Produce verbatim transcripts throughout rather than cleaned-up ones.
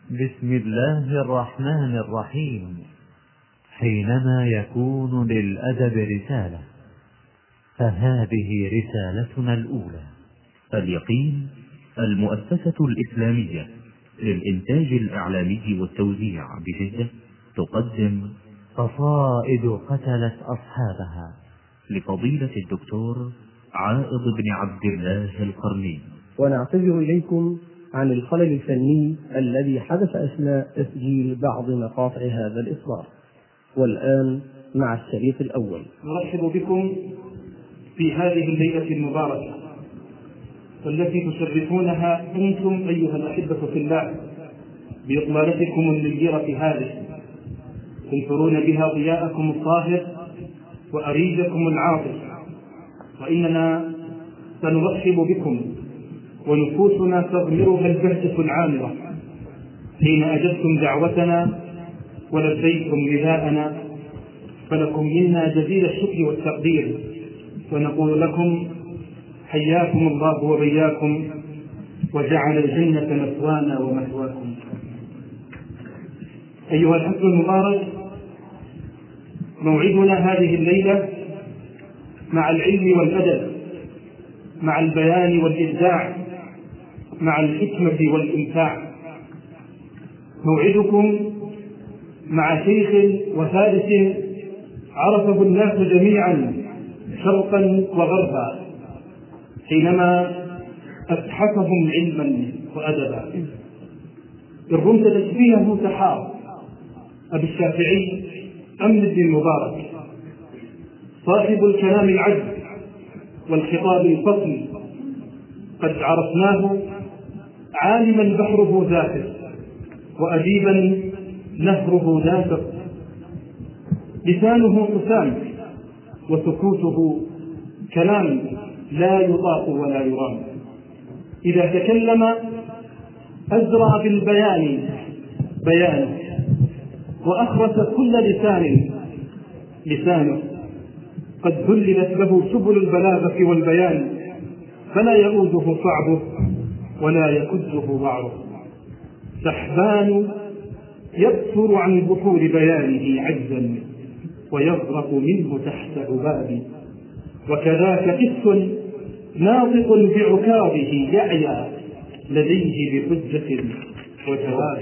بسم الله الرحمن الرحيم. حينما يكون للأدب رسالة فهذه رسالتنا الأولى. اليقين المؤسسة الإسلامية للإنتاج الإعلامي والتوزيع بجدة تقدم قصائد قتلت أصحابها لفضيلة الدكتور عائض بن عبد الله القرني. ونعتذر إليكم عن الخلل الفني الذي حدث أثناء تسجيل بعض مقاطع هذا الإصدار. والآن مع الشريط الأول. نرحب بكم في هذه الليلة المباركة والتي تشرفونها أنتم أيها الأحبة في الله بإطلالتكم النيرة هذه، تنثرون بها ضياءكم الطاهر وأريجكم العاطف، وإننا سنرحب بكم ونفوسنا تغمرها البهجة العامرة حين أجبتم دعوتنا ولبيتم نداءنا، فلكم منا جزيل الشكر والتقدير، ونقول لكم حياكم الله وبياكم وجعل الجنة مثوانا ومثواكم. أيها الحفل المبارك، موعدنا هذه الليلة مع العلم والأدب، مع البيان والإبداع، مع الحكمة والإمتاع. موعدكم مع شيخ وفارس عرفه الناس جميعا شرقا وغربا حينما أتحفهم علما وأدبا. إن رمت تشبيهه سحاب أبي الشافعي أمن بن المبارك، صاحب الكلام العذب والخطاب الفصل، قد عرفناه عالما بحره ذاكر وأديبا نهره دافق، لسانه حسام وسكوته كلام لا يطاق ولا يرام. إذا تكلم أزرع بالبيان بيانه وأخرس كل لسان لسانه، قد ذللت له سبل البلاغة والبيان، فلا يؤوده صعبه ولا يكده وعره. سحبان يبصر عن بحور بيانه عجزا ويغرق منه تحت عباب، وكذاك قس ناطق بعكاظه يعيا لديه بحجة وجواب.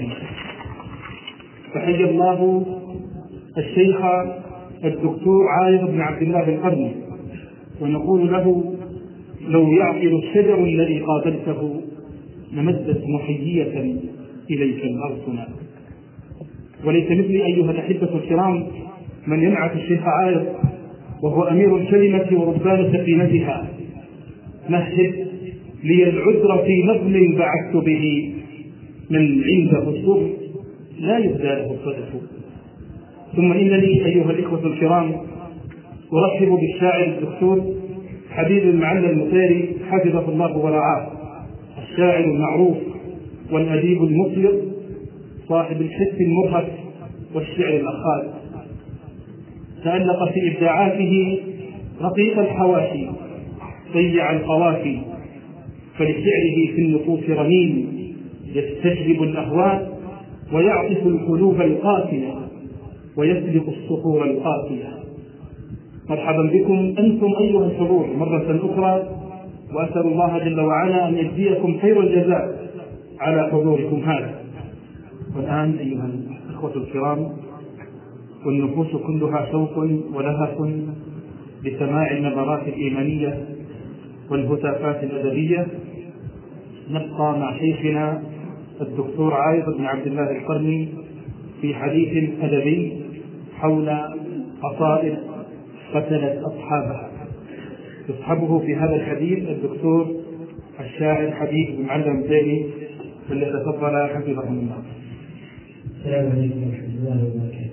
فحي الله الشيخ الدكتور عائض بن عبد الله القرني، ونقول له لو يعقل الشجر الذي قابلته لمدت محيية إليك الأرسنا. وليس مثلي أيها الأحبة الكرام من ينعت الشيخ عائض وهو أمير الكلمة وربان سفينتها. مهد لي العذر في نظم بعثت به، من عنده الصف لا يبدى له الصدف. ثم إنني أيها الإخوة الكرام أرحب بالشاعر الدكتور حبيب المعلى المطيري حفظه الله ورعاه، الشاعر المعروف والأديب المصير صاحب الحس المرهف والشعر الأخاذ. تألق في إبداعاته رقيق الحواشي ضيع القوافي، فلشعره في النفوس رنين يستجلب الأهواء ويعطف القلوب القاسية ويسلق الصخور القاسية. مرحبا بكم أنتم أيها الحضور مرة أخرى، وأسأل الله جل وعلا أن يجزيكم خير الجزاء على حضوركم هذا. والآن أيها الأخوة الكرام، والنفوس كلها شوق ولهف لسماع النبرات الإيمانية والهتافات الأدبية، نبقى مع شيخنا الدكتور عائض بن عبد الله القرني في حديث أدبي حول قصائد قتلت أصحابها. يصحبه في هذا الحديث الدكتور الشاعر حبيب بن معلى المطيري، فليتفضل حفظه الله. السلام عليكم ورحمة الله وبركاته.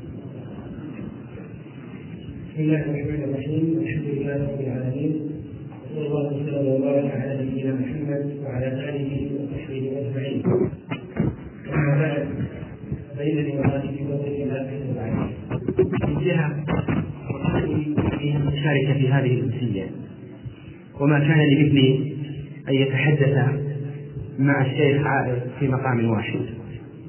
بسم الله الرحمن الرحيم، الحمد لله رب العالمين، وصلى الله وسلم وبارك على نبينا محمد وعلى آله وصحبه أجمعين. أما بعد، فإنني وهذه في وقت الله بعد من جهة وقتي أن أشارك في هذه الأمسية، وما كان لمثلي أن يتحدث مع الشيخ عائض في مقام واحد،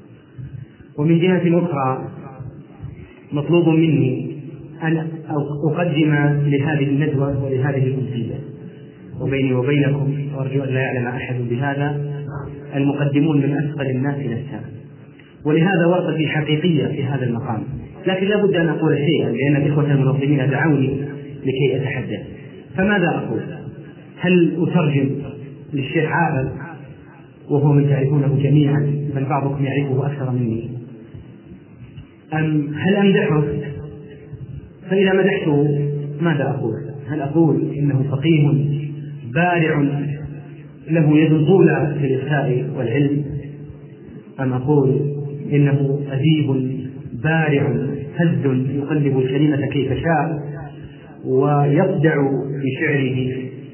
ومن جهة أخرى مطلوب مني أن أقدم لهذه الندوة ولهذه الأمسية، وبيني وبينكم وأرجو أن لا يعلم أحد بهذا، المقدمون من أثقل الناس نفسا، ولهذا ورطتي حقيقية في هذا المقام. لكن لا بد أن أقول شيئا لأن الإخوة المنظمين دعوني لكي أتحدث. فماذا أقول؟ هل أترجم للشيخ عائض وهو من تعرفونه جميعا بل بعضكم يعرفه أكثر مني، أم هل أمدحه؟ فإذا مدحته ماذا أقول؟ هل أقول إنه فقيه بارع له يد طولى في الإفتاء والعلم، أم أقول إنه أديب بارع هز يقلب الكلمة كيف شاء ويصدع بشعره،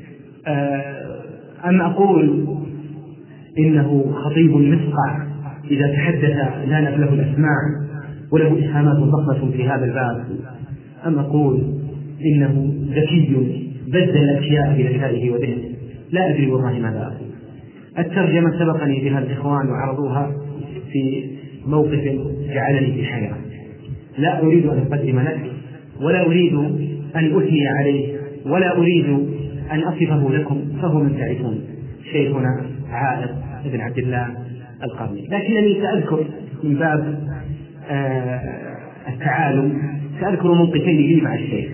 أم أقول إنه خطيب مسقع إذا تحدث لانت له الأسماع وله إسهامات ضخمة في هذا الباب، أم أقول إنه ذكي بدل الأشياء بذكائه وذهنه؟ لا أدري والله ماذا أقول. الترجمة سبقني بها الإخوان وعرضوها في موقف جعلني في حيرة. لا أريد أن أقدم لك ولا أريد أن أثني عليه ولا أريد أن أصفه لكم، فهو من تعرفون شيخنا عائض بن عبد الله القرني. لكنني سأذكر من باب آه التعالم سأذكر موقفين لي مع الشيخ،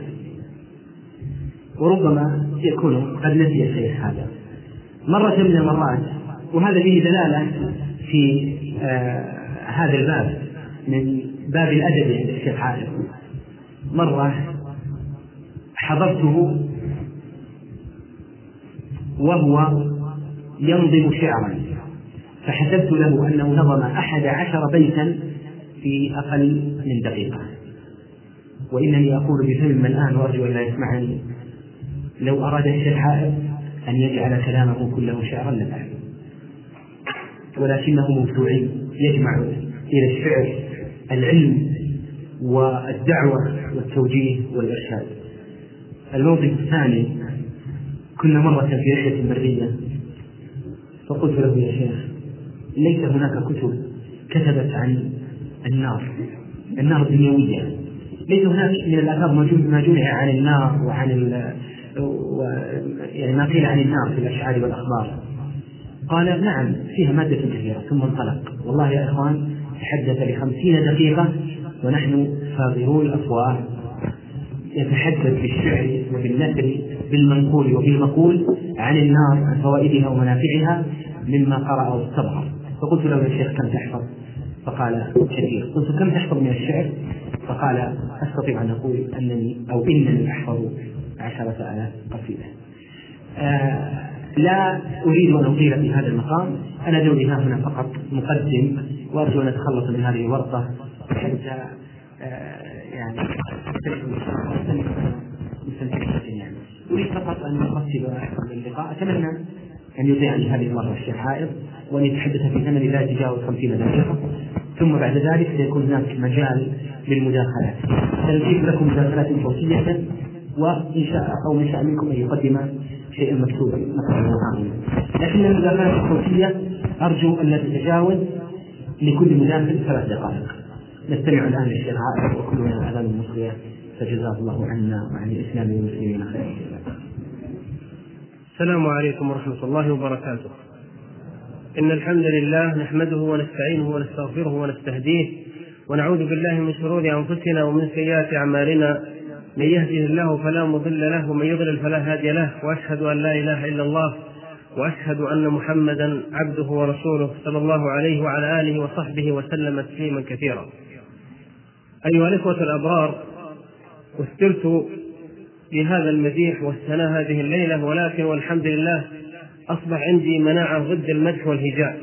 وربما يكون قد نسي الشيخ هذا. مرة من المرات، وهذا فيه دلالة في آه هذا الباب من باب الأدب عند الشيخ عائض، مرة حضرته وهو ينظم شعرا، فحسبت له أنه نظم أحد عشر بيتا في أقل من دقيقة، وإنني أقول بفهم الآن وأرجو أن لا يسمعني، لو أراد الشيخ عائض أن يجعل كلامه كله شعرا لفعل، ولكنه موسوعي يجمع إلى الشعر العلم والدعوة والتوجيه والإرشاد. الموقف الثاني، كنا مرة في رحلة برية، فقلت له يا شيخ ليس هناك كتب كتبت عن النار النار الدنيوية، ليس هناك من الآثار ما جمع عن النار وعن ال... و... يعني ما قيل عن النار في الأشعار والأخبار. قال نعم فيها مادة كثيرة، ثم انطلق. والله يا إخوان تحدث لخمسين دقيقة ونحن فاضرون الأفواه، يتحدث بالشعر وبالنثر بالمنقول وبالمقول عن النار، عن فوائدها ومنافعها مما قرأ واستبعر. فقلت له يا شيخ كم تحفظ؟ فقال كثير. قلت كم تحفظ من الشعر؟ فقال أستطيع أن أقول أنني أو إنني أحفظ عشرة آلاف قصيدة. آه لا أريد أن أطيل في هذا المقام، أنا دوري ها هنا فقط مقدم، وأرجو أن أتخلص من هذه الورطة حتى آه يعني يعني أريد فقط أن أقصد اللقاء. أتمنى أن يطيعني هذه المرة الشيخ عائض وأن يتحدث في زمن لا يتجاوز خمسين دقيقة، ثم بعد ذلك سيكون هناك مجال للمداخلات. سنجيب لكم مداخلات صوتية، وإن شاء أو من شاء منكم أن يقدم شيئا مكتوبا مثلا، لكن المداخلات الصوتية أرجو أن لا تتجاوز لكل مداخل ثلاث دقائق. نستمع الآن للشيخ عائض وكلنا الأذان المصرية، فجزاه الله عنا وعن الإسلام والمسلمين خيرا. السلام عليكم ورحمة الله وبركاته. إن الحمد لله نحمده ونستعينه ونستغفره ونستهديه، ونعوذ بالله من شرور أنفسنا ومن سيئات أعمالنا، من يهده الله فلا مضل له ومن يضلل فلا هادي له، وأشهد أن لا إله إلا الله وأشهد أن محمدا عبده ورسوله صلى الله عليه وعلى آله وصحبه وسلم تسليما كثيرا. أيها الإخوة الأبرار، أثرت بهذا المديح والثناء هذه الليلة، ولكن والحمد لله أصبح عندي مناعة ضد المدح والهجاء،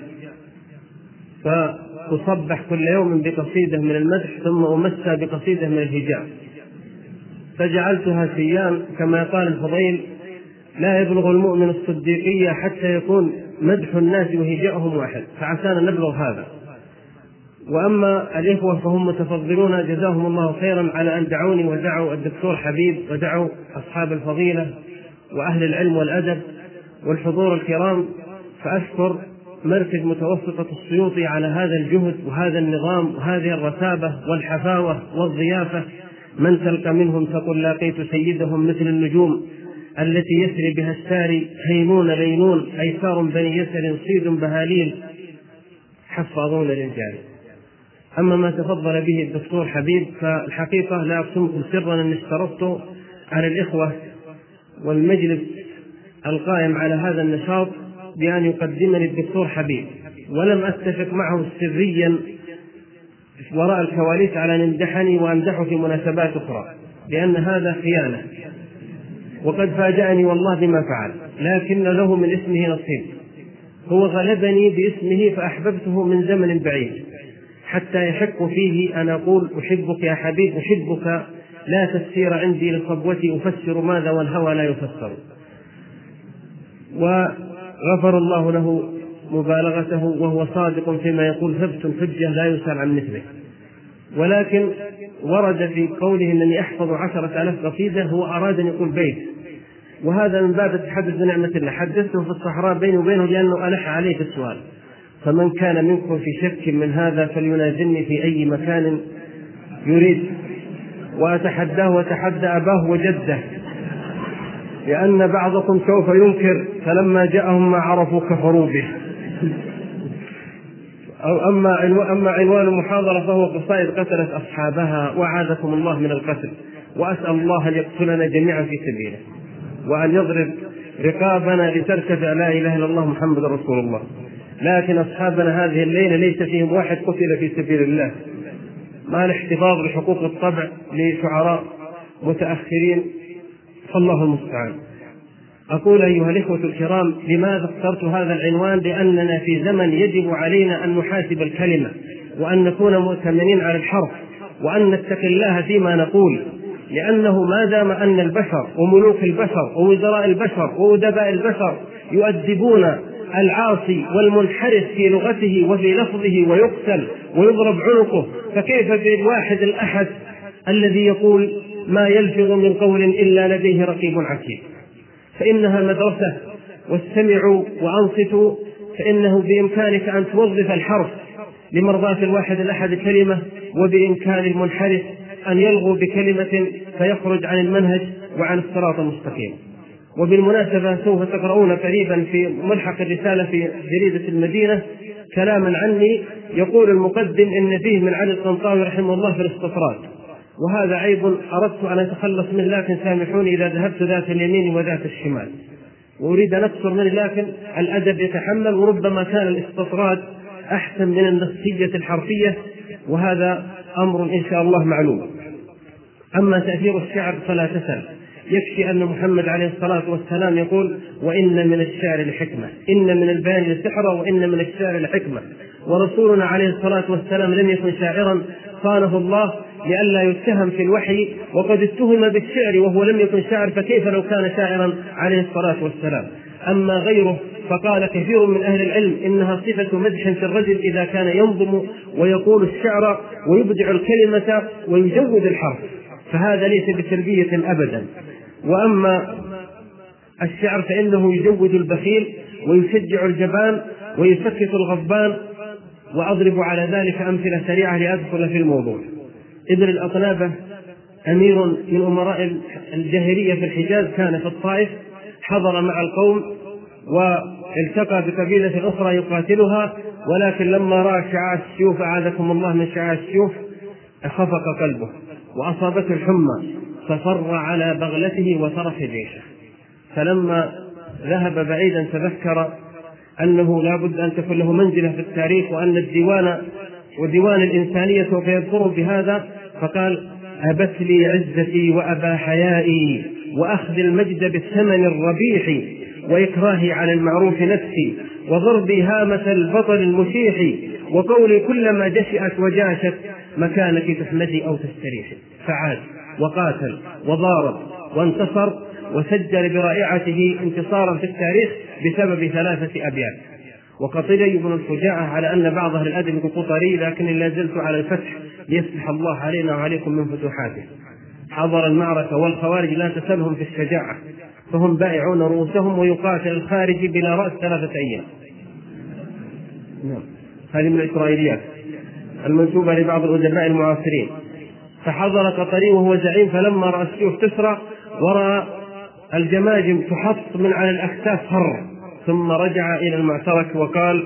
فأصبح كل يوم بقصيدة من المدح ثم أمسى بقصيدة من الهجاء، فجعلتها سيان كما قال الفضيل: لا يبلغ المؤمن الصديقية حتى يكون مدح الناس وهجاءهم واحد، فعسانا نبلغ هذا. وأما الإخوة فهم متفضلون جزاهم الله خيرا على أن دعوني ودعوا الدكتور حبيب ودعوا أصحاب الفضيلة وأهل العلم والأدب والحضور الكرام، فأشكر مركز متوسطة السيوطي على هذا الجهد وهذا النظام وهذه الرتابة والحفاوة والضيافة. من تلقى منهم تقول لاقيت سيدهم مثل النجوم التي يسري بها الساري، هينون لينون أيسار بني يسر صيد بهاليل حفاظون للرجال. أما ما تفضل به الدكتور حبيب فالحقيقة لا أقسمكم سرا أن اشترطت على الإخوة والمجلس القائم على هذا النشاط بأن يقدمني الدكتور حبيب، ولم أتفق معه سريا وراء الكواليس على أن يمدحني وأمدحه في مناسبات أخرى، لأن هذا خيانة، وقد فاجأني والله بما فعل، لكن له من اسمه نصيب. هو غلبني باسمه فأحببته من زمن بعيد حتى يشك فيه أن أقول أحبك يا حبيب أحبك، لا تفسير عندي لصبوتي أفسر ماذا والهوى لا يفسر. وغفر الله له مبالغته وهو صادق فيما يقول ثبت حجة لا يسأل عن مثله. ولكن ورد في قوله أنني أحفظ عشرة آلاف قصيدة هو أراد أن يقول بيت، وهذا من باب التحدث بنعمة الله. حدثته في الصحراء بيني وبينه لأنه ألح عليه في السؤال. فمن كان منكم في شك من هذا فلينازلني في أي مكان يريد، وأتحداه وتحدى أباه وجده، لأن بعضكم سوف ينكر فلما جاءهم ما عرفوا كفروا به. أما أما عنوان المحاضرة فهو قصائد قتلت أصحابها وعاذكم الله من القتل، وأسأل الله أن يقتلنا جميعا في سبيله وأن يضرب رقابنا لتركة لا إله إلا الله محمد رسول الله. لكن أصحابنا هذه الليلة ليس فيهم واحد قتل في سبيل الله، مع الاحتفاظ بحقوق الطبع لشعراء متأخرين، فالله المستعان. أقول أيها الإخوة الكرام، لماذا اخترت هذا العنوان؟ لأننا في زمن يجب علينا أن نحاسب الكلمة، وأن نكون مؤتمنين على الحرف، وأن نتقي الله فيما نقول، لأنه ما دام أن البشر وملوك البشر ووزراء البشر وأدباء البشر يؤدبون العاصي والمنحرف في لغته وفي لفظه ويقتل ويضرب عنقه، فكيف بالواحد الأحد الذي يقول ما يلفظ من قول إلا لديه رقيب عتيد؟ فإنها مدرسة، واستمعوا وأنصتوا، فإنه بإمكانك أن توظف الحرف لمرضاة الواحد الأحد كلمة، وبإمكان المنحرف أن يلغو بكلمة فيخرج عن المنهج وعن الصراط المستقيم. وبالمناسبة سوف تقرؤون قريبا في ملحق الرسالة في جريدة المدينة كلاما عني يقول المقدم إن فيه من علي الطنطاوي رحمه الله في الاستطراد، وهذا عيب أردت أن أتخلص منه، لكن سامحوني إذا ذهبت ذات اليمين وذات الشمال، وأريد أن أكثر منه، لكن الأدب يتحمل، وربما كان الاستطراد أحسن من النصية الحرفية، وهذا أمر إن شاء الله معلوم. أما تأثير الشعر فلا تسأل، يكفي أن محمد عليه الصلاة والسلام يقول وإن من الشعر لحكمة، إن من البيان لسحرة وإن من الشعر لحكمة. ورسولنا عليه الصلاة والسلام لم يكن شاعرا صانه الله لئلا يتهم في الوحي، وقد اتهم بالشعر وهو لم يكن شاعر، فكيف لو كان شاعرا عليه الصلاة والسلام؟ أما غيره فقال كثير من أهل العلم إنها صفة مدح في الرجل إذا كان ينظم ويقول الشعر ويبدع الكلمة ويجود الحرف، فهذا ليس بتربية أبدا. وأما الشعر فإنه يجود البخيل ويشجع الجبان ويسكت الغضبان، وأضرب على ذلك أمثلة سريعة لأدخل في الموضوع. ابن الأطنابة أمير من أمراء الجاهلية في الحجاز كان في الطائف، حضر مع القوم والتقى بقبيلة أخرى يقاتلها، ولكن لما رأى شعاع السيوف أعاذكم الله من شعاع السيوف خفق قلبه وأصابته الحمى، ففر على بغلته وترك جيشه. فلما ذهب بعيدا تذكر أنه لا بد أن تكون له منزلة في التاريخ، وأن الديوان وديوان الإنسانية سوف يذكر بهذا، فقال أبت لي عزتي وأبى حيائي وأخذ المجد بالثمن الربيح، وإكراهي على المعروف نفسي وضربي هامة البطل المشيح، وقولي كلما جشأت وجاشت مكانك تحمدي أو تستريحي. فعاد وقاتل وضارب وانتصر وسجل برائعته انتصارا في التاريخ بسبب ثلاثة أبيات. وقطري بن الفجاعة على أن بعض أهل الأدب قطري، لكني لا زلت على الفتح ليفتح الله علينا وعليكم من فتوحاته. حضر المعركة والخوارج لا تسلهم في الشجاعة، فهم بائعون رؤوسهم ويقاتل الخارج بلا رأس ثلاثة أيام. نعم. هذه من الإسرائيليات المنسوبة لبعض الأدباء المعاصرين. فحضر قطري وهو زعيم، فلما رأى السيوف تسرى ورأى الجماجم تحط من على الأكتاف فر، ثم رجع إلى المعترك وقال: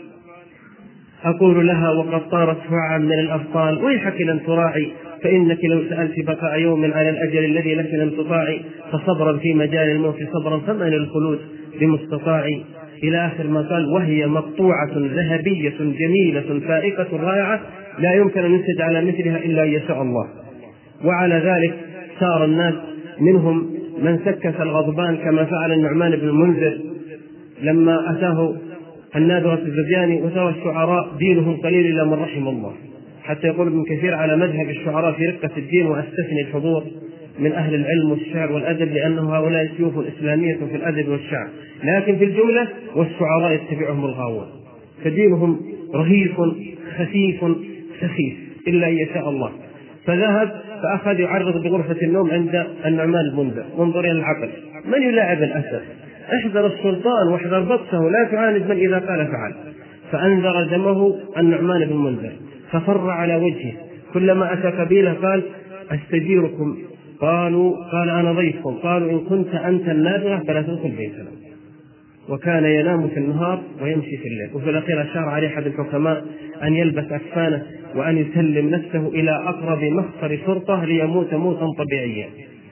أقول لها وقد طارت فعا من الأبطال: ويحك لن تراعي، فإنك لو سألت بقاء يوم على الأجل الذي لك لم تطاعي، فصبرا في مجال الموت صبرا فمن الخلود بمستطاع. إلى آخر ما قال: وهي مقطوعة ذهبية جميلة فائقة رائعة لا يمكن أن ينسج على مثلها إلا أن يشاء الله. وعلى ذلك سار الناس، منهم من سكت الغضبان كما فعل النعمان بن المنذر لما أتاه النادرة الزبياني وترى الشعراء دينهم قليل إلا من رحم الله، حتى يقول ابن كثير على مذهب الشعراء في رقة الدين: وأستثني الحضور من أهل العلم والشعر والأدب، لأنه هؤلاء سيوف إسلامية في الأدب والشعر، لكن في الجملة والشعراء يتبعهم الغاوون، فدينهم رهيف خفيف سخيف إلا أن يشاء الله. فذهب فأخذ يعرض بغرفة النوم عند النعمان المنذر: وانظر إلى العقل، من يلاعب الأسد؟ احذر السلطان واحذر بطشه، لا تعاند من إذا قال فعل. فأنذر دمه النعمان بن المنذر ففر على وجهه، كلما أتى قبيلة قال: أستجيركم. قالوا قال: أنا ضيفكم. قالوا: إن كنت أنت النابغة فلا تدخل بيتنا. وكان ينام في النهار ويمشي في الليل. وفي الأخير أشار عليه أحد الحكماء أن يلبس أكفانه وأن يسلم نفسه إلى أقرب مخفر شرطة ليموت موتا طبيعيا.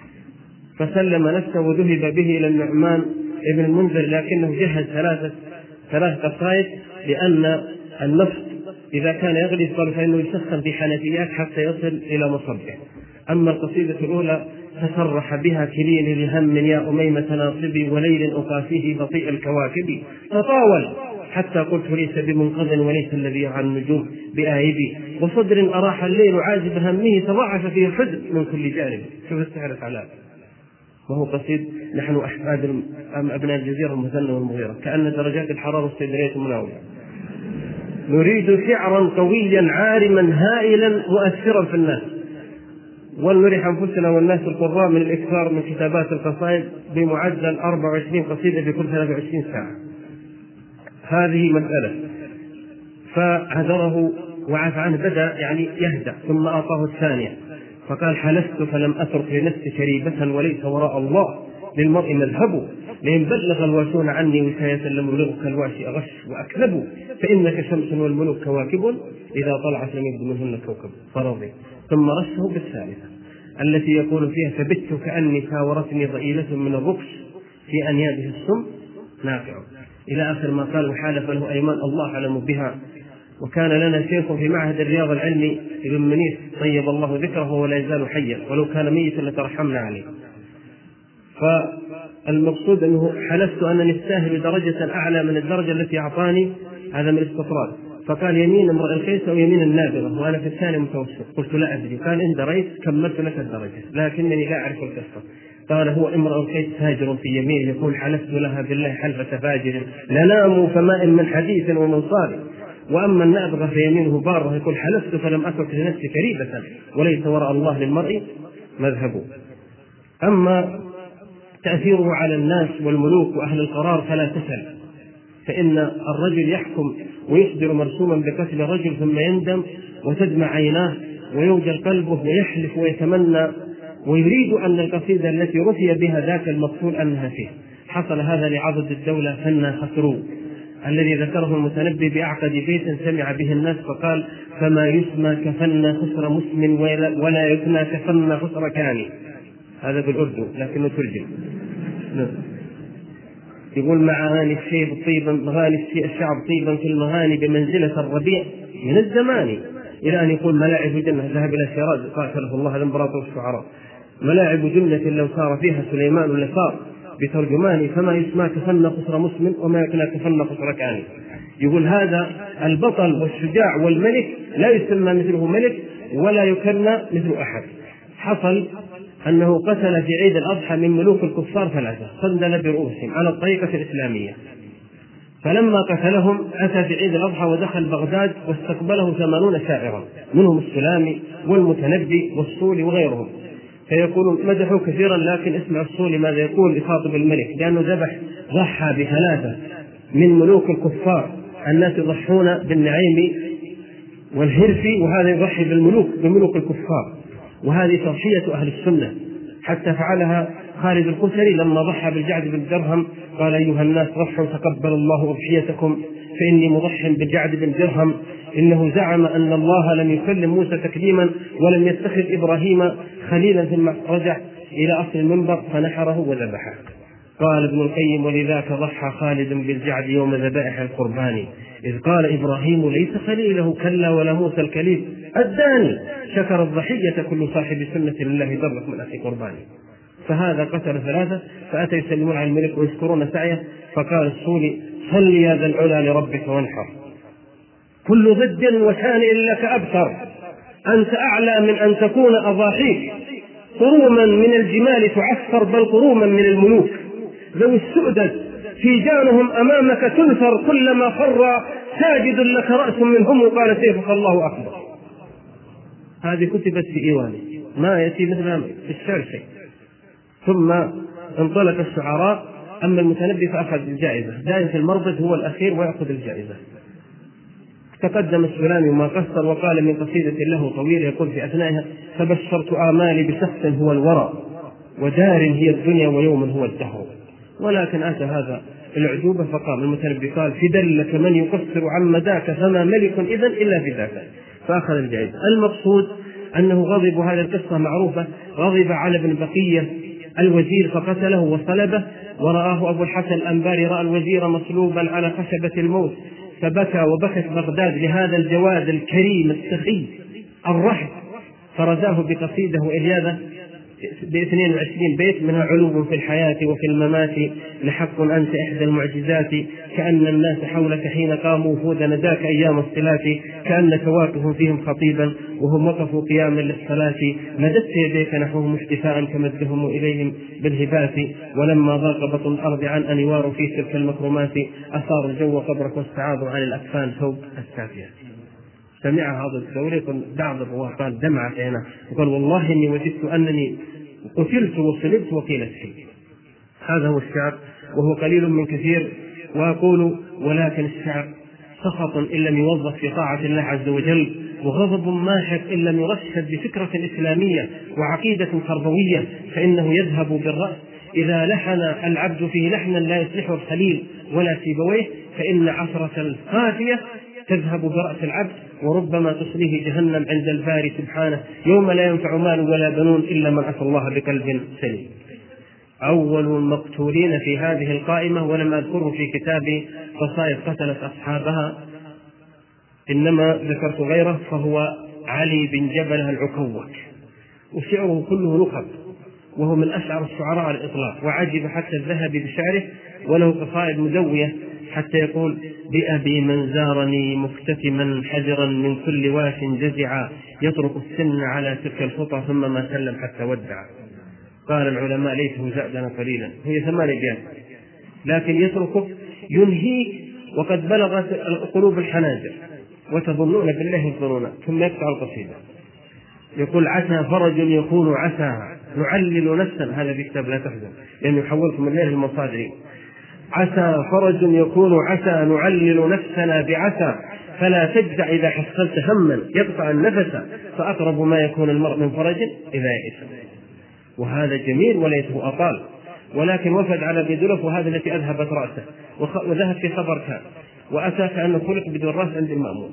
فسلم نفسه وذهب به إلى النعمان ابن المنذر، لكنه جهز ثلاثة ثلاث قصائد، لأن النفط إذا كان يغلي فإنه يسخن في حنفيات حتى يصل إلى مصبه. أما القصيدة الأولى فصرح بها كليل لهم يا أميمة ناصبي، وليل أقاسيه بطيء الكواكب، تطاول حتى قلت ليس بمنقذ وليس الذي يرعى النجوم بآيبي، وصدر أراح الليل عازب همه تضاعف فيه الحزن من كل جانب. شوف السحر على وهو قصيد: نحن أحفاد أبناء الجزيرة المثنى والمغيرة، كأن درجات الحرارة السيدرية مناولة. نريد شعرا قويا عارما هائلا مؤثرا في الناس، ولنريح أنفسنا والناس القراء من الإكثار من كتابات القصائد بمعدل أربع وعشرين قصيدة في كل ثلاث وعشرين ساعة. هذه مسألة. فعذره وعفى عنه، بدأ يعني يهدأ، ثم أعطاه الثانية فقال: حلفت فلم أترك لنفسي شريبة وليس وراء الله للمرء مذهب، لئن بلغ الواشون عني وكاية لم يبلغك الواشي أغش وأكذب، فإنك شمس والملوك كواكب إذا طلعت لم يبدو منهن كوكب. فرضي. ثم رشه بالثالثة التي يقول فيها: فبت كأني ساورتني ضئيلة من الرقص في أنيابه السم نافع، إلى آخر ما قال: وحالف له أيمان الله أعلم بها. وكان لنا شيخ في معهد الرياض العلمي ابن منيس طيب الله ذكره ولا يزال حيا، ولو كان ميتا لترحمنا عليه. فالمقصود أنه حلفت أنني استاهل درجة أعلى من الدرجة التي أعطاني، هذا من الاستطراد. فقال: يمين امرئ القيس أو يمين النابغة، وأنا في الثاني متوسط. قلت: لا أدري. قال: إن دريت كملت لك الدرجة، لكنني لا أعرف القصة. قال: هو امرئ القيس فاجر في يمين، يقول: حلفت لها بالله حلفة فاجر، لنام فماء من حديث ومن صار. وأما النابغة فيمينه بارة، يقول: حلفت فلم أترك لنفسي كريبة وليس وراء الله للمرء مذهب. أما تأثيره على الناس والملوك وأهل القرار فلا تسل، فإن الرجل يحكم ويصدر مرسوما بقتل رجل ثم يندم وتدمع عيناه ويوجل قلبه ويحلف ويتمنى ويريد أن القصيدة التي رثي بها ذاك المقتول أنها فيه. حصل هذا لعضد الدولة فنا خسروا الذي ذكره المتنبي بأعقد بيت سمع به الناس فقال: فما يسمى كفنا خسر مسلم ولا يثنى كفنا خسر كاني. هذا بالأردن لكنه ترجم. يقول: معاني الشيب طيبا مغاني الشعب طيبا في المغاني بمنزلة الربيع من الزمان، إلى أن يقول: ملاعب جنة. ذهب إلى شيراز قاتله الله الإمبراطور الشعراء: ملاعب جنة لو صار فيها سليمان لصار بترجماني، فما يسمى كفن خسر مسلم وما يكنى كفن خسر كاني. يقول: هذا البطل والشجاع والملك لا يسمى مثله ملك ولا يكنى مثل أحد. حصل أنه قتل في عيد الأضحى من ملوك الكفار ثلاثة صندل برؤوسهم على الطريقة الإسلامية، فلما قتلهم أتى في عيد الأضحى ودخل بغداد واستقبله ثمانون شاعرا منهم السلامي والمتنبي والصولي وغيرهم، فيقولون مدحوا كثيرا، لكن اسمع الصولي ماذا يقول يخاطب الملك، لأنه ذبح ضحى بثلاثة من ملوك الكفار الناس يضحون بالنعيم والهرف، وهذا يضحي بالملوك بملوك الكفار، وهذه تضحية أهل السنة حتى فعلها خالد القسري لما ضحى بالجعد بن درهم، قال أيها الناس ضحوا تقبل الله أضحيتكم فإني مضح بالجعد بن درهم، إنه زعم أن الله لم يكلم موسى تكليما ولم يتخذ إبراهيم خليلا، ثم رجع إلى أصل المنبر فنحره وذبحه. قال ابن القيم ولذاك ضحى خالد بالجعد يوم ذبائح القربان، إذ قال إبراهيم ليس خليله كلا ولا موسى الكليم الداني، شكر الضحية كل صاحب سنة لله ضرك من أخي قرباني. فهذا قتل ثلاثة فأتى يسلمون على الملك ويشكرون سعيه، فقال الصولي صل يا ذا العلا لربك وانحر، كل ضد وشانئ لك أبتر، أنت أعلى من أن تكون أضاحيك قروما من الجمال تعثر، بل قروما من الملوك ذوي السؤدد في جانهم أمامك تنثر، كلما خر ساجد لك رأس منهم وقال سيفك الله أكبر. هذه كتبت في إيوانه، ما يأتي مثلها في الشعر شيء. ثم انطلق الشعراء، أما المتنبي فأخذ الجائزة، دائما في المربط هو الأخير ويأخذ الجائزة. تقدم السلامي وما قصر وقال من قصيدة له طويلة يقول في أثنائها فبشرت آمالي بشخص هو الورى ودار هي الدنيا ويوم هو الدهر، ولكن أتى هذا العجوبة فقام المتنبي قال فدلك من يقصر عن مداك فما ملك إذن إلا فداك، فأخذ الجائزة. المقصود أنه غضب، هذه القصة معروفة، غضب على ابن بقية الوزير فقتله وصلبه، ورآه أبو الحسن الأنباري رأى الوزير مصلوبا على خشبة الموت فبكى، وبكت بغداد لهذا الجواد الكريم السخي الرحب، فرزاه بقصيده إلياذة باثنين وعشرين بيت منها علو في الحياة وفي الممات، لحق أنت إحدى المعجزات، كأن الناس حولك حين قاموا وفود نداك أيام الصلاة، كأنك واقف فيهم خطيبا وهم وقفوا قياما للصلاة، مددت يديك نحوهم اشتفاء كمدهم إليهم بالهبات، ولما ضاق بطن الأرض عن أنوار في تلك المكرمات، أثار الجو قبرك واستعاضوا عن الأكفان ثوب السافيات. سمع هذا الثوري بعض الرواة قال دمعت هنا وقال والله إني وجدت أنني قتلت وصلبت وقيلت فيه. هذا هو الشعر، وهو قليل من كثير، وأقول ولكن الشعر سخط إن لم يوظف في طاعة الله عز وجل، وغضب ماحق إن لم يرشد بفكرة إسلامية وعقيدة تربوية، فإنه يذهب بالرأس. إذا لحن العبد فيه لحنا لا يصلحه الخليل ولا سيبويه، فإن عثرة القافية تذهب برأس العبد، وربما تصليه جهنم عند الباري سبحانه يوم لا ينفع مال ولا بنون إلا من أتى الله بقلب سليم. أول المقتولين في هذه القائمة، ولم أذكره في كتابي قصائد قتلت أصحابها إنما ذكرت غيره، فهو علي بن جبلة العكوك، وشعره كله نكت، وهو من أشعر الشعراء على الإطلاق، وعجب حتى الذهبي بشعره، وله قصائد مدوية حتى يقول بأبي من زارني مكتتما حذرا من كل واش جزعا، يترك السن على تلك الخطى ثم ما سلم حتى ودع. قال العلماء ليته زادنا قليلا، هي ثمان أبيات لكن يتركه ينهي وقد بلغت القلوب الحناجر وتظنون بالله الظنون، ثم يقطع القصيدة يقول عسى فرج يكون عسى نعلل نفسا، هذا بكتاب لا تحزن لأنه يحولكم الليل المصادرين، عسى فرج يكون عسى نعلل نفسنا بعسى، فلا تجزع إذا حصلت هما يقطع النفس، فأقرب ما يكون المرء من فرج إذا يئس. وهذا جميل وليته أطال، ولكن وفد على بيدلف، وهذا التي أذهبت رأسه وذهب في خبر كان، وأتى كأنه خلق بدون رأس عند المأمون،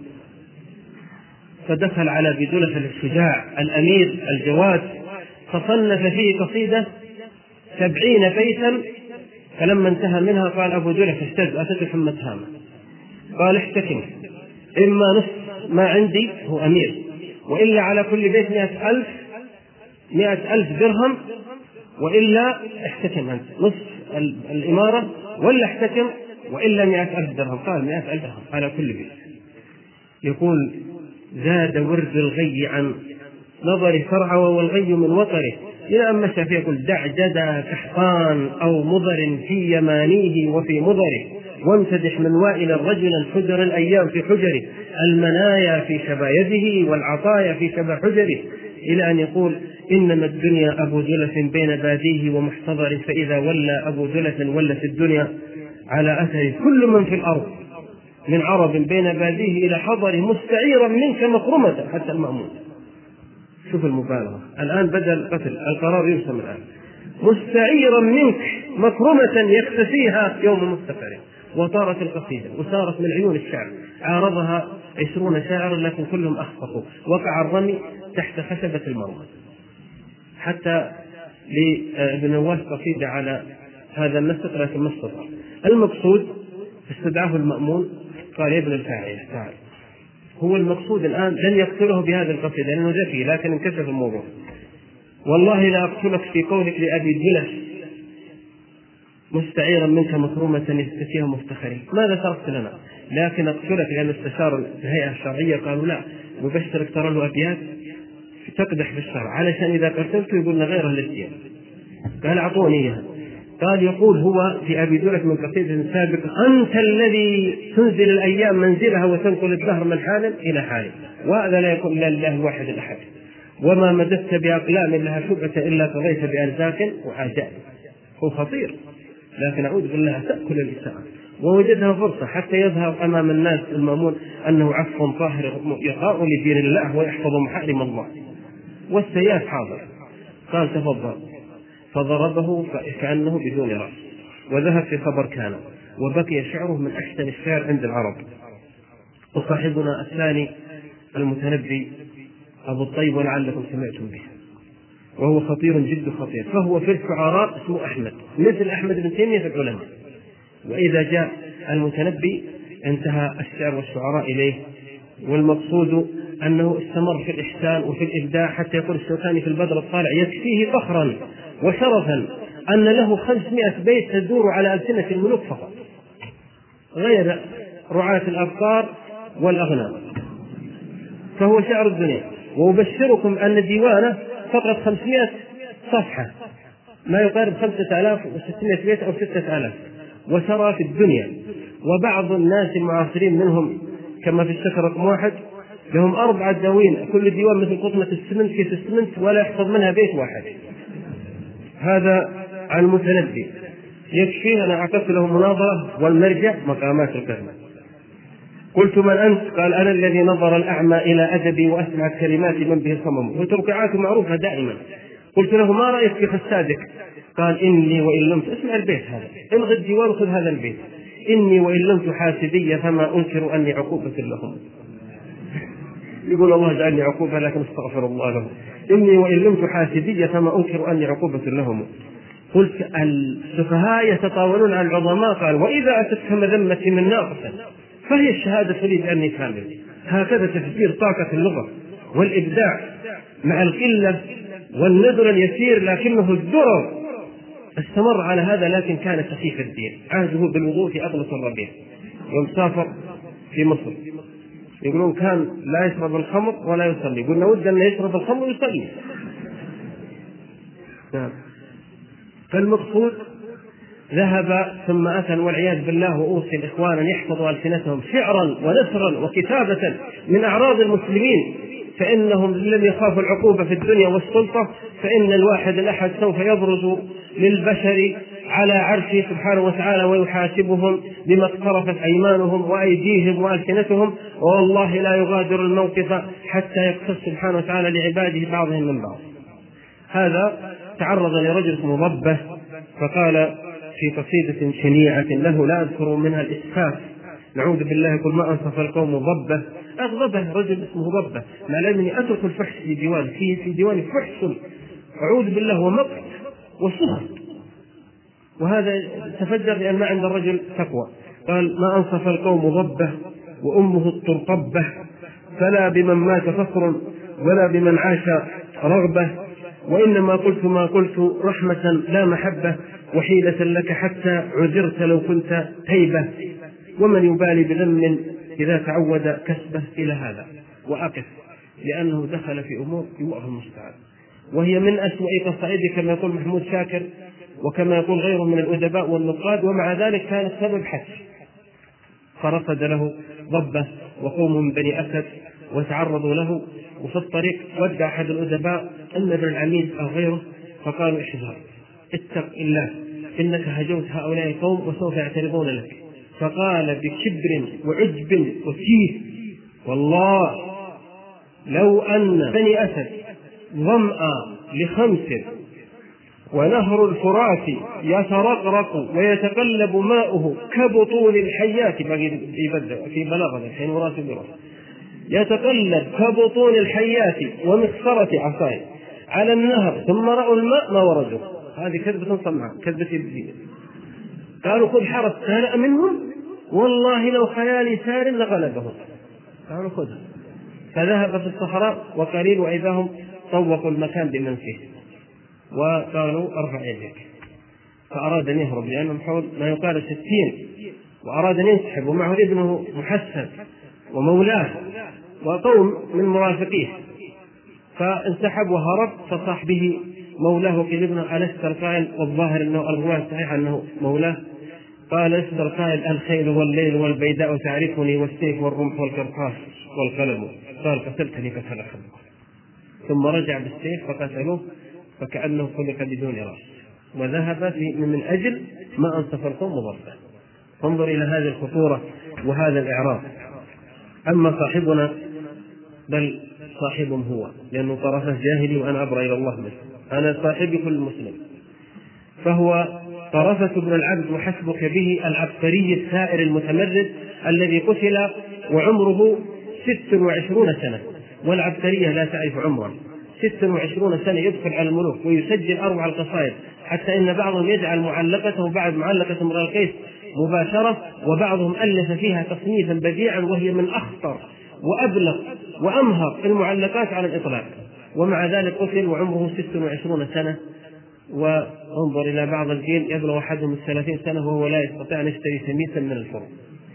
فدخل على بيدلف الشجاع الأمير الجواد، فصنف فيه قصيدة سبعين بيتا، فلما انتهى منها قال أبو جلف اشتد أتت حمة هامة، قال احتكم، إما نصف ما عندي هو أمير، وإلا على كل بيت مئة ألف مئة ألف درهم، وإلا احتكم أنت نصف الإمارة، ولا احتكم وإلا مئة ألف درهم. قال مئة ألف درهم على كل بيت. يقول زاد ورد الغي عن نظر فرع والغي من وطره، إلى أن مشى فيه يقول دع جدى كحطان أو مضر في يمانيه وفي مضره، وامتدح من وائل الرجل الحجر الأيام في حجره، المنايا في شبايده والعطايا في شبا حجره، إلى أن يقول إنما الدنيا أبو جلس بين باديه ومحتضر، فإذا ولى أبو جلس ولت الدنيا على أثر كل من في الأرض، من عرب بين باديه إلى حضر مستعيرا منك مكرمة، حتى المأمون. شوف المبالغة، الآن بدل القتل القرار يرسم الآن، مستعيرا منك مكرمة يكتفيها يوم مستقر. وطارت القصيدة وصارت من عيون الشعر، عارضها عشرون شاعر لكن كلهم أخفقوا، وقع الرمي تحت خشبة المرمى. حتى لابن نواس قصيدة على هذا النسق لكن ما استطاع. المقصود استدعاه المأمون قال: يا ابن الفاعل تعال. هو المقصود الآن لن يقتله بهذه القصيدة لأنه ذكي، لكن انكشف الموضوع. والله لا أقتلك في قولك لأبي جلس مستعيرا منك مكرومة يستفيها مفتخرين. ماذا تركت لنا؟ لكن أقتلك لأن استشار الهيئة الشرعية قالوا لا، وبشترك ترى له أبيات تقدح بالشرع علشان إذا قتلته يقولنا غير الاستياء. قال: أعطوني إياها. قال: يقول هو في أبي جلس من قصيدة سابقة: أنت الذي تنزل الأيام منزلها وتنقل الدهر من حال إلى حال، وهذا لا يكون إلا لله الواحد الأحد، وما مددت بأقلام لها شبعة إلا قضيت بأرزاق وآجال. هو خطير، لكن أعوذ بالله تأكل الإساءة. ووجدها فرصة حتى يظهر أمام الناس المأمون أنه عفو طاهر يقاء لدين الله ويحفظ محارم الله، والسياف حاضر. قال: تفضل. فضربه كأنه بدون رأس، وذهب في خبر كان، وبقي شعره من أحسن الشعر عند العرب. وصاحبنا الثاني المتنبي أبو الطيب ولعلكم سمعتم به، وهو خطير جد خطير، فهو في الشعراء اسمه أحمد، مثل أحمد بن تيمية في العلماء. وإذا جاء المتنبي انتهى الشعر والشعراء إليه. والمقصود أنه استمر في الإحسان وفي الإبداع حتى يقول الشوكاني في البدر الطالع: يكفيه فخرا وشرفا أن له خمسمائة بيت تدور على ألسنة الملوك فقط، غير رعاة الأبقار والأغنام، فهو شعر الدنيا. وأبشركم أن ديوانه فقط خمسمائة صفحة، ما يقارب خمسة آلاف وستمائة بيت أو ستة آلاف، وسرى في الدنيا. وبعض الناس المعاصرين منهم كما في الشكر رقم واحد لهم أربعة دواوين، كل ديوان مثل قطنة السمنت في السمنت ولا يحفظ منها بيت واحد. هذا عن المتنبي يكفي. أنا أعطيت له مناظرة والمرجع مقامات الكلمة. قلت: من أنت؟ قال: أنا الذي نظر الأعمى إلى أدبي وأسمع كلمات من به الصمم، وتوقعاته معروفة دائما. قلت له: ما رأيك في خسادك؟ قال: إني وإن لم اسمع البيت هذا، الغي الديوان وخذ هذا البيت: إني وإن لم تحاسبي فما أنكر أني عقوبة لهم. يقول الله اجعلني عقوبة لكن استغفر الله له. إني وإن لم تحاسبي فما أنكر أني عقوبة لهم. قلت: السفهاء يتطاولون عن العظماء. قال: وإذا أتتك مذمتي من ناقصة فهي الشهادة لي بأني كامل. هكذا تفجير طاقة اللغة والإبداع مع القلة والنذر اليسير لكنه الدرر. استمر على هذا لكن كان سخيف الدين. عهده بالوضوء في أغلس الربيع يوم سافر في مصر، يقولون كان لا يشرب الخمر ولا يصلي. قلنا ود أن يشرب الخمر ويصلي. فالمقصود ذهب ثم أتى والعياذ بالله. وأوصي الإخوان أن يحفظوا ألسنتهم شعرا ونثرا وكتابة من أعراض المسلمين، فإنهم لم يخافوا العقوبة في الدنيا والسلطة، فإن الواحد الأحد سوف يبرز للبشر على عرشه سبحانه وتعالى ويحاسبهم بما اقترفت أيمانهم وأيديهم وألسنتهم، والله لا يغادر الموقف حتى يقتص سبحانه وتعالى لعباده بعضهم من بعض. هذا تعرض لرجل اسمه ضبة فقال في قصيدة شنيعة له لا أذكر منها الإسفاف، نعوذ بالله، يقول: ما أنصف القوم ضبة. أغضبه رجل اسمه ضبة، مع أنني أترك الفحش في ديوان في في ديوان فحش أعوذ بالله ومقت وسخط، وهذا تفجر لأن ما عند الرجل تقوى. قال: ما أنصف القوم ضبة وأمه الطرطبة، فلا بمن مات فخر ولا بمن عاش رغبة، وإنما قلت ما قلت رحمة لا محبة، وحيلة لك حتى عذرت لو كنت هيبة، ومن يبالي بذم إذا تعود كسبه. إلى هذا وأقف، لأنه دخل في أمور الله المستعان، وهي من أسوأ قصائد كما يقول محمود شاكر وكما يقول غيره من الأدباء والنقاد، ومع ذلك كانت سبب حث. فرصد له ضبة وقوم من بني أسد وتعرضوا له، وفي الطريق ودع أحد الأدباء إما ابن العميد أو غيره، فقالوا: احذر، اتق الله، إنك هجوت هؤلاء القوم وسوف يعترضون لك، فقال بكبر وعجب وتيه: والله لو أن بني أسد ظمأ لخمس ونهر الفرات يترقرق ويتقلب ماؤه كبطون الحيات، في بلاغة الحين وراس براس، يتقلب كبطون الحيات ومخصرة عصاي على النهر ثم رأوا الماء ما وردوا. هذه كذبة صمعاء، كذبة إبليس. قالوا: خذ حرس سارع منهم، والله لو خيالي سار لغلبهم. قالوا: خذها. فذهب في الصحراء وقليل وإذا هم طوقوا المكان بمن فيه وقالوا: ارفع يدك. فأراد أن يهرب لأنهم حول ما يقال ستين، وأراد أن ينسحب ومعه ابنه محسن ومولاه وقوم من مرافقيه، فانسحب وهرب. فصاح به مولاه قيل: ابنه ألست القائل؟ والظاهر أنه الرواية صحيحة أنه مولاه. قال: لست القائل الخيل والليل والبيداء تعرفني والسيف والرمح والقرطاس والقلم. قال: قتلتني فتلك. ثم رجع بالسيف فقتلوه فكأنه خلق بدون رأس، وذهب من أجل ما أنصف القوم ضربه. انظر إلى هذه الخطورة وهذا الإعراض. أما صاحبنا بل صاحبهم هو، لأنه طرفه جاهلي وأنا أبرأ إلى الله منه، أنا صاحبي كل مسلم. فهو طرفة بن العبد وحسبك به العبقري الثائر المتمرد الذي قتل وعمره ست وعشرون سنة، والعبقرية لا تعرف عمرا. ست وعشرون سنة يدخل على الملوك ويسجل أروع القصائد، حتى إن بعضهم يجعل معلقته بعد معلقة امرئ القيس مباشرة، وبعضهم ألف فيها تصنيفا بديعا وهي من أخطر وأبلغ وأمهر المعلقات على الإطلاق، ومع ذلك قتل وعمره ست وعشرون سنة. وانظر إلى بعض الجيل يبلغ أحدهم الثلاثين سنة وهو لا يستطيع أن يشتري سميسا من الفرن.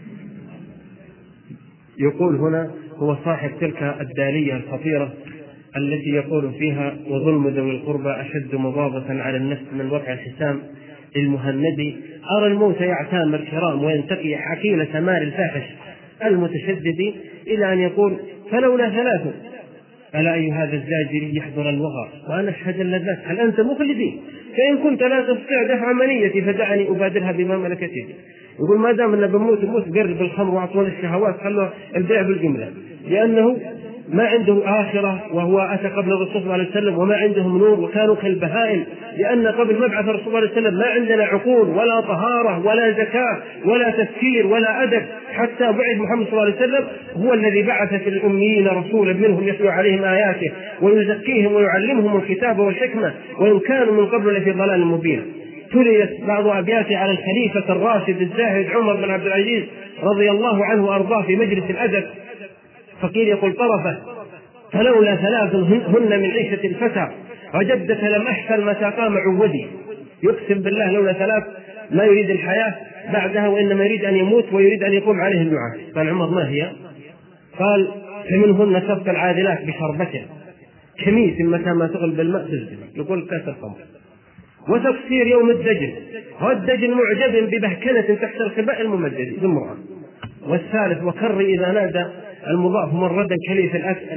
يقول هنا: هو صاحب تلك الدالية الخطيرة التي يقول فيها: وظلم ذوي القربى أشد مضاضة على النفس من وقع الحسام المهندي، أرى الموت يعتام الكرام وينتقي حكيل ثمار الفاحش المتشدد، إلى أن يقول: فلولا ثلاث ألا أي هذا الزاجر يحضر الوغى وأنا أشهد اللذات هل أنت مخلدي، فإن كنت لا تستطيع دفع منيتي فدعني أبادرها بما ملكت يدي. يقول: ما دام أن بموت موت قرب بالخمر وأعطون الشهوات، خلوا البيع بالجملة، لأنه ما عنده آخرة، وهو أتى قبل الرسول صلى الله عليه وسلم وما عندهم نور وكانوا كالبهائم، لأن قبل مبعث الرسول صلى الله عليه وسلم ما عندنا عقول ولا طهارة ولا زكاة ولا تفكير ولا أدب، حتى بعث محمد صلى الله عليه وسلم هو الذي بعث في الأميين رسولا منهم يتلو عليهم آياته ويزكيهم ويعلمهم الكتاب والحكمة، وإن كانوا من قبل لفي ضلال مبين. تليت بعض أبياته على الخليفة الراشد الزاهد عمر بن عبد العزيز رضي الله عنه وأرضاه في مجلس الأدب، فقيل يقول طرفه: فلولا ثلاث هن من عيشة الفتى وجدك لم أحفل متى قام عودي. يقسم بالله لولا ثلاث ما يريد الحياة بعدها، وإنما يريد أن يموت ويريد أن يقوم عليه النعاس. قال عمر: ما هي؟ قال: فمنهن سبق العادلات بشربته كميس متى ما تغلب الماء تزدل، يقول كاس الخمر. وتقصير يوم الدجل، هو الدجل معجب ببهكنة تحت الخباء الممدد ذمرا. والثالث: وكر إذا نادى المضاف مردا كليف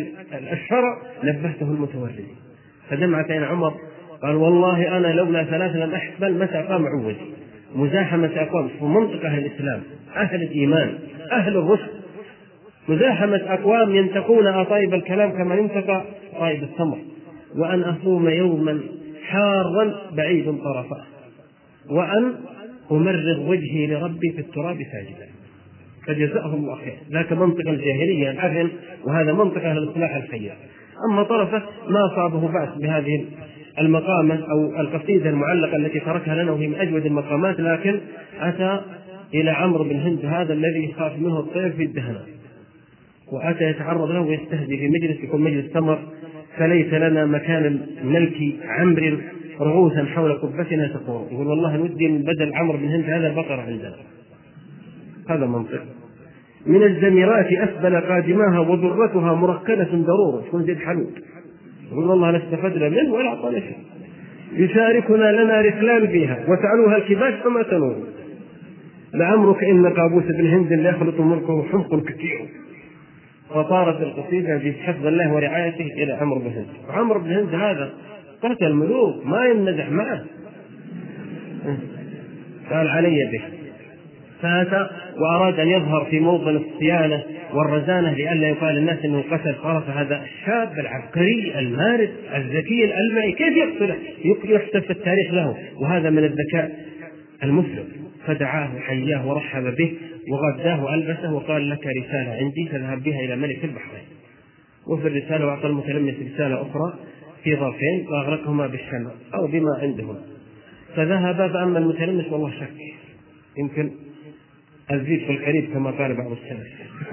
الشرع نبهته المتورد. فدمعت عين عمر قال: والله أنا لولا ثلاث لم أحفل متى قام عودي. مزاحمة أقوام في منطقة أهل الإسلام، أهل الإيمان، أهل الرشد، مزاحمة أقوام ينتقون أطايب الكلام كما ينتقى طائب التمر، وأن أصوم يوما حارا بعيد طرفه، وأن أمرغ وجهي لربي في التراب ساجدا. فجزاءه الله خير. ذاك منطق الجاهلية العفن، وهذا منطق أهل الإصلاح الخير. أما طرفه ما صابه بأس بهذه المقامة أو القصيدة المعلقة التي تركها لنا وهي من أجود المقامات، لكن أتى إلى عمرو بن هند هذا الذي يخاف منه الطير في الدهنة، وأتى يتعرض له ويستهزئ في مجلس يكون مجلس تمر، فليس لنا مكان ملك عمرو رغوثا حول قبتنا تقور. يقول: والله نودي من بدل عمرو بن هند هذا البقرة عندنا. هذا منطق. من الزميرات أسبل قادماها وذرتها مركنة ضرورة، تكون زيد حلوب. يقول: والله لا استفدنا منه ولا أعطانا شيء. يشاركنا لنا ركلان فيها وتعلوها الكباش فما تنور. لعمرك إن قابوس بن هند لا يخلط ملكه حمق كثير. فطارت القصيدة بحفظ الله ورعايته إلى عمرو بن هند. وعمرو بن هند هذا قتل الملوك ما ينزح معه، قال: علي به. فأتى وأراد أن يظهر في موطن الصيانة والرزانة لئلا يقال الناس أنه قتل فرس هذا الشاب العبقري المارد الذكي الألمعي، كيف يقتله؟ يحسب في التاريخ له، وهذا من الذكاء المفرط. فدعاه وحياه ورحب به وغداه وألبسه وقال: لك رسالة عندي تذهب بها إلى ملك البحرين. وفي الرسالة وأعطى المتلمس رسالة أخرى في ظرفين وأغرقهما بالشمع أو بما عندهم. فذهب، فأما المتلمس والله شك، يمكن الزيت في القريب كما قال بعض السلف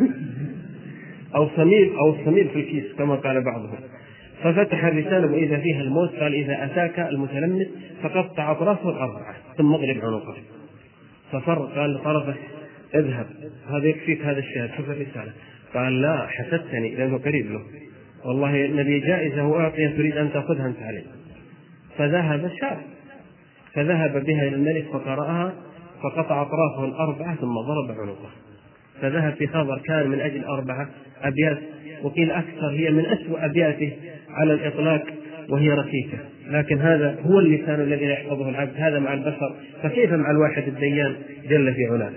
أو صميم أو الصميم في الكيس كما قال بعضهم. ففتح الرسالة وإذا فيها الموت. قال: إذا أتاك المتلمس فقطع أطرافه الأربعة ثم اضرب عنقه. ففر. قال لطرفه: اذهب، هذا يكفيك هذا الشهد، شوف الرسالة. قال: لا، حسدتني لأنه قريب له، والله إن لي جائزة وأعطيها تريد أن تأخذها أنت عليه. فذهب الشاب فذهب بها إلى الملك فقرأها فقطع أطرافه الأربعة ثم ضرب عنقه. فذهب في خبر كان من أجل أربعة أبيات، وقيل أكثر، هي من أسوأ أبياته على الإطلاق وهي ركيكة، لكن هذا هو اللسان الذي لا يحفظه العبد، هذا مع البشر، فكيف مع الواحد الديان جل في علاه.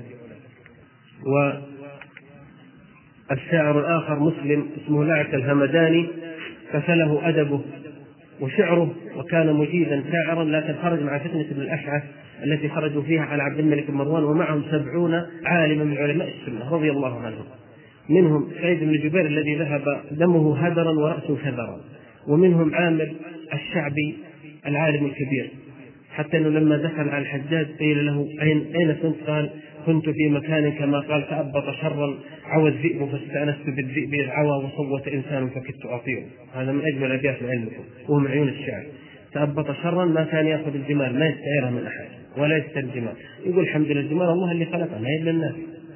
والشاعر الآخر مسلم اسمه لعث الهمداني كفله أدبه وشعره، وكان مجيدا شاعرا، لكن خرج مع فتنة ابن الأشعث التي خرجوا فيها على عبد الملك بن مروان، ومعهم سبعون عالما من علماء السنة رضي الله عنهم، منهم سعيد بن جبير الذي ذهب دمه هدرا ورأسه شذرا، ومنهم عامر الشعبي العالم الكبير، حتى أنه لما دخل على الحجاج قيل له: أين, أين كنت؟ قال: كنت في مكان كما قال تأبط شرا عوى الذئب فاستأنست بالذئب إذ عوى وصوت إنسان فكدت أطير. هذا من أجمل أبيات علمكم وهو من عيون الشعر. تأبط شرا ما كان يأخذ الجمال، ما يستعيرها من أحد ولا يستر الجمال، يقول الحمد لله الجمال الله اللي خلقها ما هي للناس.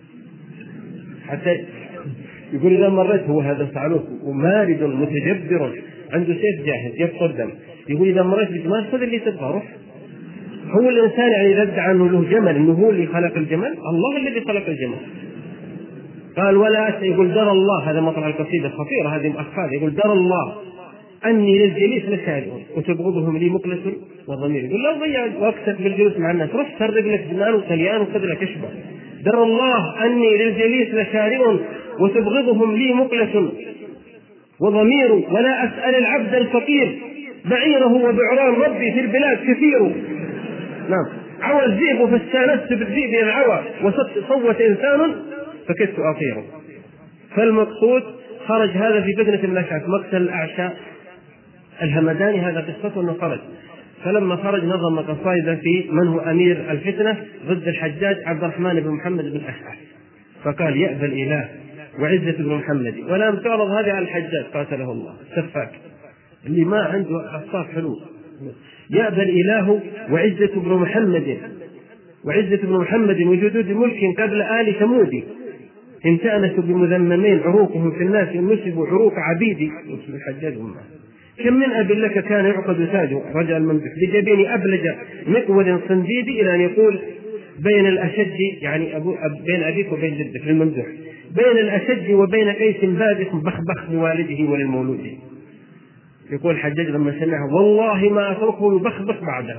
حتى يقول إذا مريت هو هذا فعلوه ومارد متجبر عنده سيف جاهز يفطر دم، يقول إذا مريت بالجمال خذ اللي تبغى روح. هو الإنسان يعني إذا ادعى أنه له جمل أنه هو اللي خلق الجمل، الله الذي خلق الجمل. قال: ولا يقول: درى الله، هذا مطلع القصيدة الخطيرة هذه مؤخرة، يقول: درى الله أني للجليس لشارع وتبغضهم لي مقلة وضمير. يقول: لو ضيع وقتك بالجلوس مع الناس روح سرق لك جنان وسليان وخذ لك اشبه. درى الله أني للجليس لشارع وتبغضهم لي مقلة وضمير، ولا أسأل العبد الفقير بعيره وبعران ربي في البلاد كثير. نعم، عوى الذئب فاستانست بالذئب العوى وصوت إنسان فكدت أطيره. فالمقصود خرج هذا في فتنة الأشعث مقتل الأعشاء الهمداني، هذا قصته أنه خرج. فلما خرج نظم قصائد في من هو أمير الفتنة ضد الحجاج عبد الرحمن بن محمد بن أشعث، فقال: يأبى الإله وعزة بن محمد، ولم تعرض هذه على الحجاج قاتله الله السفاك اللي ما عنده أصاف حلول. يأبى الإله وعزة بن محمد وعزة بن محمد وجدود ملك قبل آل ثمود، إن تأنسوا بمذممين عروقهم في الناس إن نسبوا عروق عبيدي. الحجاج أمه كم من أب لك كان يعقد تاجه رجع الممدح لجبين أبلج مقود صنديدي، إلى أن يقول: بين الأشج، يعني أبو أب بين أبيك وبين جدك للممدوح، بين الأشج وبين قيس بادخ بخبخ لوالده وللمولود. يقول الحجاج لما سمعه: والله ما أتركه يبخبخ بعدها.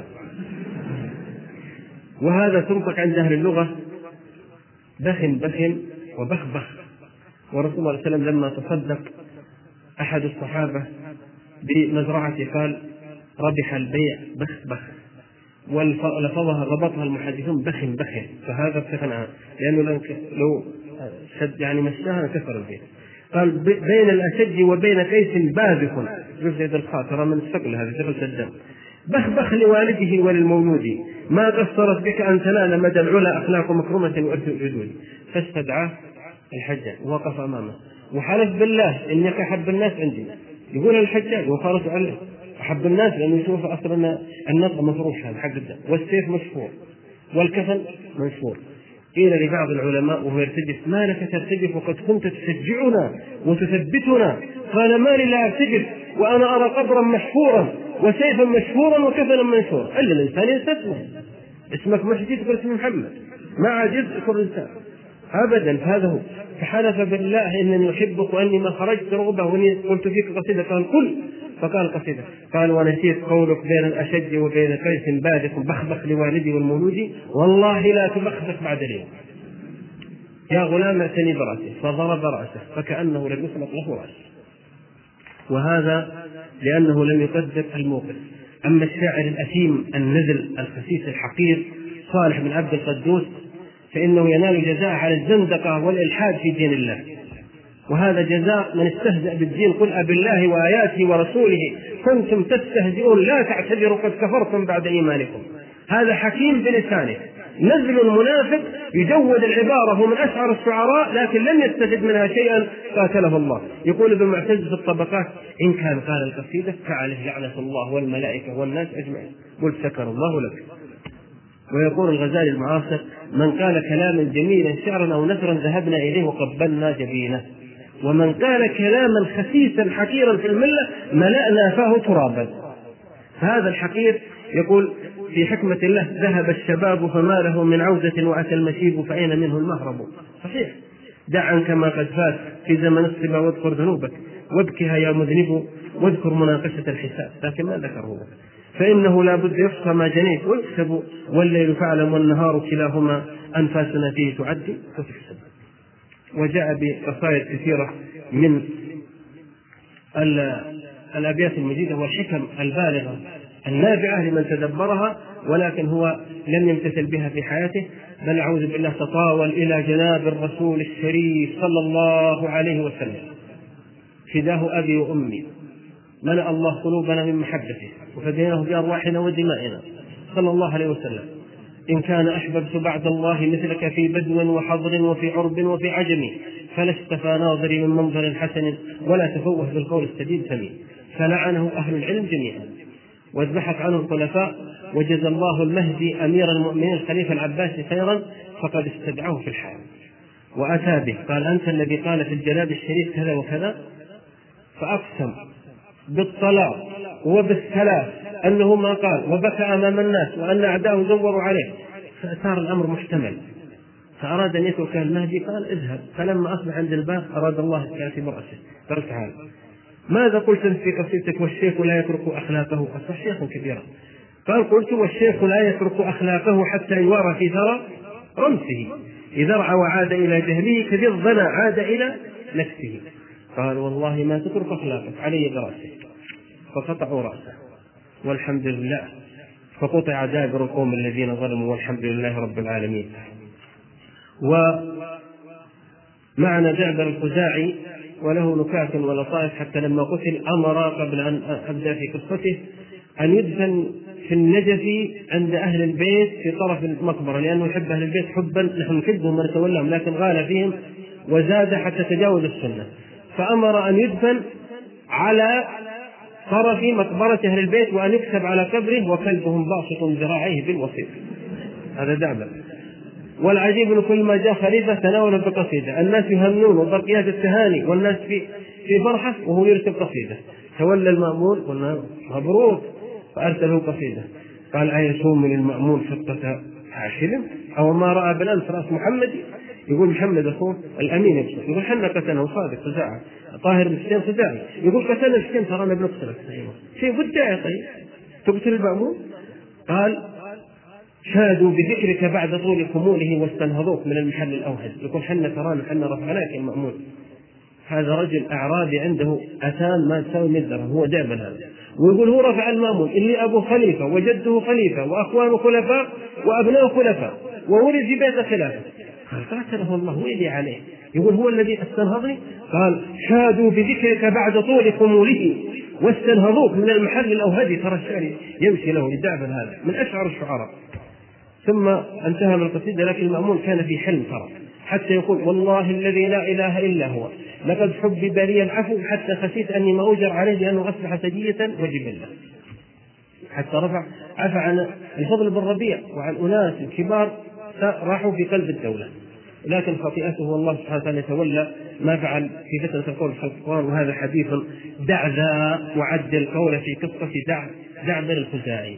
وهذا تنطق عند أهل اللغة بخن بخن وبخبخ. ورسول الله صلى الله عليه وسلم لما تصدق أحد الصحابة بمزرعة قال: ربح البيع بخبخ، ولفظها ضبطها المحدثون بخن بخن، فهذا ارتفعها لأنه لو شد يعني مشاها كسر البيع. قال: بين الأشج وبين قيس باذخ، يفزد الخاطر من الثقل، هذا ثقل الدم، بخبخ لوالده وللمولود، ما قصرت بك أن تنال مدى العلا أخلاق مكرمة وإرث الجدود. فاستدعاه الحجاج ووقف أمامه وحلف بالله إنك أحب الناس عندي. يقول الحجاج وخرج عليه أحب الناس لأنه يشوف أصلا النطق مفروش هذا حق الدم، والسيف مشفور والكفن منشور. قيل لبعض العلماء وهو يرتجف: ما لك ترتجف وقد كنت تشجعنا وتثبتنا؟ قال: ما لي لا أرتجف وأنا أرى قبرا محفورا وسيفا مشهورا وكفنا منشورا. إلا الإنسان يستسمع، اسمك محجي تقول اسم محمد، ما عجز كل إنسان أبدا. هذا هو. فحلف بالله إنني أحبك وأني ما خرجت رغبة وأني قلت فيك قصيدة. قال: قل. فقال قصيدة. قال: ونسيت قولك بين الأشج وبين قيس بادخ بخبخ لوالدي والمولود، والله لا تبخبخ بعد اليوم. يا غلام اعتني برأسه، فضرب رأسه فكأنه لم يخلق له رأس. وهذا لأنه لم يقدر الموقف. أما الشاعر الأثيم النذل الخسيس الحقير صالح بن عبد القدوس فإنه ينال جزاء على الزندقة والإلحاد في دين الله، وهذا جزاء من استهزأ بالدين. قل أبالله وآياته ورسوله كنتم تستهزئون لا تعتذروا قد كفرتم بعد إيمانكم. هذا حكيم بلسانه، نزل المنافق يجود العبارة، هو من أشعر الشعراء لكن لم يستفد منها شيئا قاتله الله. يقول ابن معتز في الطبقات: إن كان قال القصيدة فعليه لعنة الله والملائكة والناس أجمعين، قل سكر الله لك. ويقول الغزالي المعاصر: من قال كلاما جميلا شعرا أو نثرا ذهبنا إليه وقبلنا جبينه، ومن قال كلاما خسيسا حقيرا في الملة ملأنا فاه ترابا. فهذا الحقير يقول في حكمة الله: ذهب الشباب فما له من عودة وأتى المشيب فأين منه المهرب. صحيح، دع عنك ما قد فات في زمن الصبا واذكر ذنوبك وابكها يا مذنب واذكر مناقشة الحساب، لكن ما ذكره لك، فإنه لا بد يحصى ما جنيت ويكسب والليل فعلم والنهار كلاهما أنفاسنا فيه تعدي وتحسب. وجاء بقصائد كثيرة من الأبيات المجيدة والحكم البالغة النافعة لمن تدبرها، ولكن هو لم يمتثل بها في حياته، بل أعوذ بالله تطاول إلى جناب الرسول الشريف صلى الله عليه وسلم: فداه أبي وأمي، ملأ الله قلوبنا من محبته وفديناه بأرواحنا ودمائنا صلى الله عليه وسلم. إن كان أحببت بعد الله مثلك في بدو وحضر وفي عرب وفي عجم، فلست فناظري من منظر حسن ولا تفوه بالقول السديد ثمين. فلعنه أهل العلم جميعا واذبحت عنه الخلفاء، وجزى الله المهدي أمير المؤمنين الخليفة العباسي خيرا فقد استدعاه في الحال وأتى به، قال: أنت الذي قال في الجلاد الشريف كذا وكذا، فأقسم بالطلاق وبالثلاث أنه ما قال، وبكى أمام الناس وأن أعداءه زوروا عليه، فأثار الأمر محتمل، فأراد أن يترك المهدي، قال: اذهب. فلما أصبح عند الباب أراد الله كاتب رأسه، قال: تعال، ماذا قلت في قصيدتك والشيخ لا يترك أخلاقه؟ أصبح شيخا كبيرا. قال: قلت: والشيخ لا يترك أخلاقه حتى يوارى في ثرى رمسه، إذا رعى وعاد إلى جهله كذي الظنى عاد إلى نفسه. قال: والله ما تترك أخلاقك، علي برأسه. فقطعوا رأسه والحمد لله، فقطع دابر القوم الذين ظلموا والحمد لله رب العالمين. ومعنى جعبر الخزاعي وله نكات ولطائف، حتى لما قتل أمر قبل أن أبدأ في قصته أن يدفن في النجف عند أهل البيت في طرف المقبرة، لأنه يحب أهل البيت حبا نحن نحبهم ونتولهم، لكن غال فيهم وزاد حتى تجاوز السنة، فأمر أن يدفن على طرف مقبرة أهل البيت وأن يكتب على قبره: وكلبهم باسط ذراعيه بالوسيط. هذا دعبة. والعجيب أن كل ما جاء خليفة تناول بقصيدة، الناس يهنون وبقيات التهاني والناس في في فرحة وهو يرسل قصيدة. تولى المأمون قلنا مبروك فأرسله قصيدة، قال: أيسوم من المأمون خطة عاشر أو ما رأى بالأمس رأس محمد. يقول محمد أخوه الأمين يبصر، يقول حنا قتلنا صادق خزاعة طاهر بن حسين خزاعي، يقول قتلنا الحسين ترانا بنقتلك شيء بدعي. طيب تقتل المأمون؟ قال: شادوا بذكرك بعد طول خموله واستنهضوك من المحل الأوهد. يقول حنا ترانا حنا رفعناك يا المأمون. هذا رجل أعرابي عنده أتان ما تساوي من درهم، هو دعبل هذا، ويقول هو رفع المأمون اللي أبو خليفة وجده خليفة وأخوانه خلفاء وأبناء خلفاء وولد في بيت خلافة. قال: قاتله الله ويلي عليه. يقول هو الذي استنهضني. قال: شادوا بذكرك بعد طول خموله واستنهضوك من المحل الأوهدي. ترى الشعر يمشي له للدعبل هذا من أشعر الشعراء. ثم انتهى من القصيدة، لكن المأمون كان في حلم ترى، حتى يقول: والله الذي لا إله إلا هو لقد حبب لي العفو حتى خشيت أني ما أجر عليه لأنه أصبح سجية وجبلة، حتى رفع عفى عن الفضل بن ربيع وعن أناس كبار راحوا في قلب الدولة، لكن خطيئته والله سبحانه وتعالى يتولى ما فعل في فتنة القول في القرآن. وهذا حديث دع ذا وعد القول في قصة دع دعبر الخزاعي.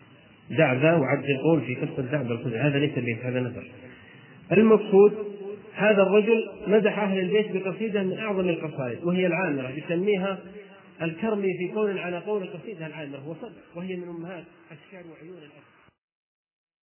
دع ذا وعد القول في قصة دعبر الخزاعي، هذا ليس به، هذا نثر. المقصود هذا الرجل مدح أهل البيت بقصيدة من أعظم القصائد، وهي العامرة، يسميها الكرمي في قول على قول قصيدة العامرة، وصدق، وهي من أمهات الشعر وعيون الأفكار.